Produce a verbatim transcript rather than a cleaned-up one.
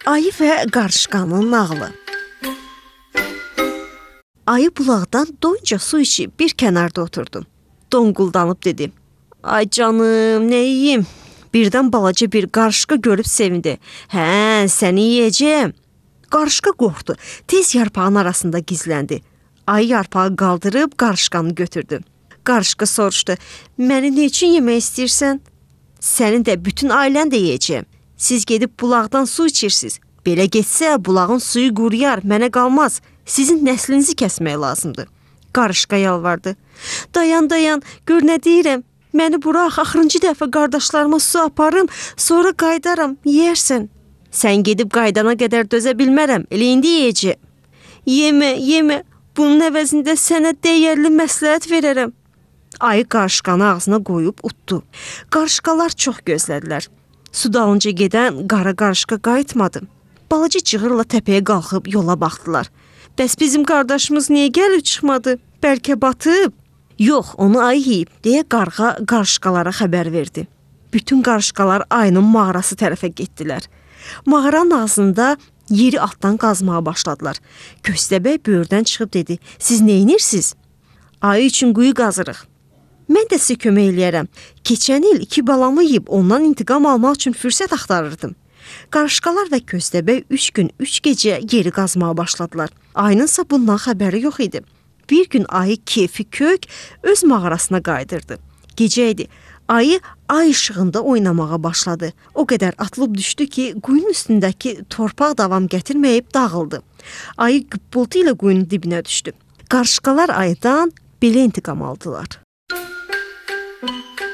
Ayı və qarışqanın nağılı. Ayı bulaqdan doyunca su içib bir kənarda oturdu. Donquldanıb dedi: "Ay canım, nə yeyim?" Birdən balaca bir qarışqa görüb sevindi. "Hə, səni yeyəcəm." Qarışqa qorxdu. Tez yarpağın arasında gizləndi. Ayı yarpağı qaldırıb qarışqanı götürdü. Qarışqa soruşdu: "Məni nə üçün yemək istəyirsən?" "Sənin də bütün ailən də yeyəcəm. Siz gedib bulaqdan su içirsiniz. Belə getsə bulağın suyu quruyar, mənə qalmaz. Sizin nəslinizi kəsmək lazımdır." Qarışqa yalvardı. "Dayan, dayan, gör nə deyirəm. Məni burax, axırıncı dəfə qardaşlarıma su aparım, sonra qaydaram, yeyərsən." "Sən gedib qaydana qədər dözə bilmərəm, elə indi yeyəcəm." "Yemə, yemə, bunun əvəzində sənə dəyərli məsləhət verərəm." Ayı qarışqanı ağzına qoyub utdu. Qarışqalar çox gözlədilər. Su dalınca gedən qara qarışqa qayıtmadı. Balaca cığırla təpəyə qalxıb yola baxdılar. "Bəs bizim qardaşımız niyə gəlib çıxmadı? Bəlkə batıb?" "Yox, onu ayı yeyib," deyə qarğa qarışqalara xəbər verdi. Bütün qarışqalar ayının mağarası tərəfə getdilər. Mağaranın ağzında yeri altdan qazmağa başladılar. Köstəbək böyürdən çıxıb dedi: "Siz nə edirsiniz?" "Ayı üçün quyu qazırıq." "Mən də sizə kömək eləyərəm. Keçən il iki balamı yeyib ondan intiqam almaq üçün fürsət axtarırdım." Qarışqalar və köstəbək üç gün, üç gecə yeri qazmağa başladılar. Ayınınsa bundan xəbəri yox idi. Bir gün ayı keyfi kök öz mağarasına qaydırdı. Gecə idi. Ayı ay işığında oynamağa başladı. O qədər atılıb düşdü ki, quyunun üstündəki torpaq davam gətirməyib dağıldı. Ayı güppultu ilə quyunun dibinə düşdü. Qarışqalar ayıdan belə intiqam aldılar.